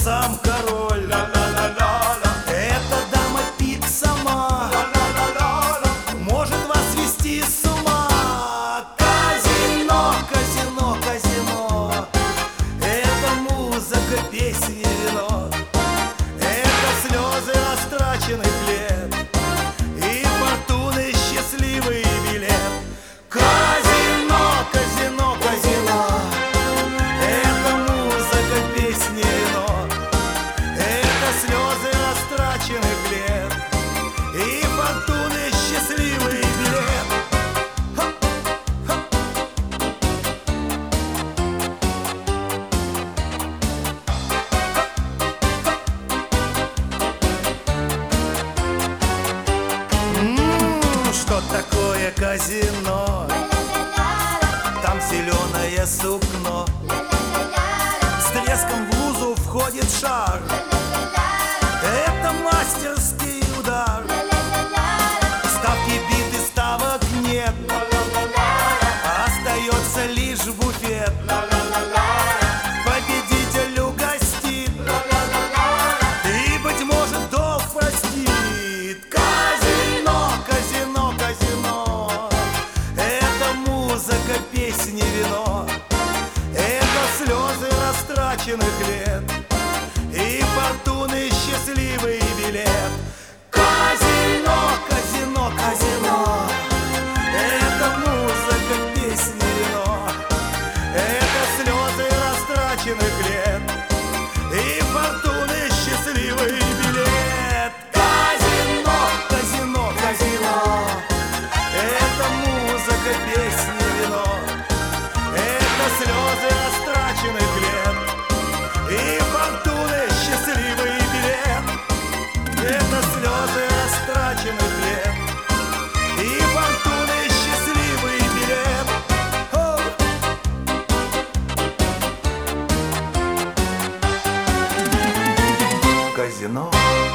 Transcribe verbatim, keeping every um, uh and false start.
сам король. Эта дама пик сама, может вас свести с ума. Казино, казино, казино, это музыка, песни, вино. Это слезы растраченных лет и фортуны счастливый билет. Казино, казино, казино, это музыка, песни, вино. Это слезы растраченных лет и фортуны счастливый билет. Ха, ха. М, Что такое казино? Там зеленое сукно, с треском в лузу входит шар. Это мастерский удар. Ставки биты, ставок нет, остается лишь буфет. Победитель угостит и, быть может, долг простит. Казино, казино, казино, это музыка, песни, вино. Это слезы растраченных лет и фортуны счастливый билет. Казино, казино, казино, это музыка, песни, вино. Это слезы растраченных лет и фортуны счастливый билет. Казино, казино, казино, это музыка, песни, вино. Это слезы растраченных лет и фортуны счастливый билет. Это слезы растраченных лет и фортуны счастливый билет. О! Казино.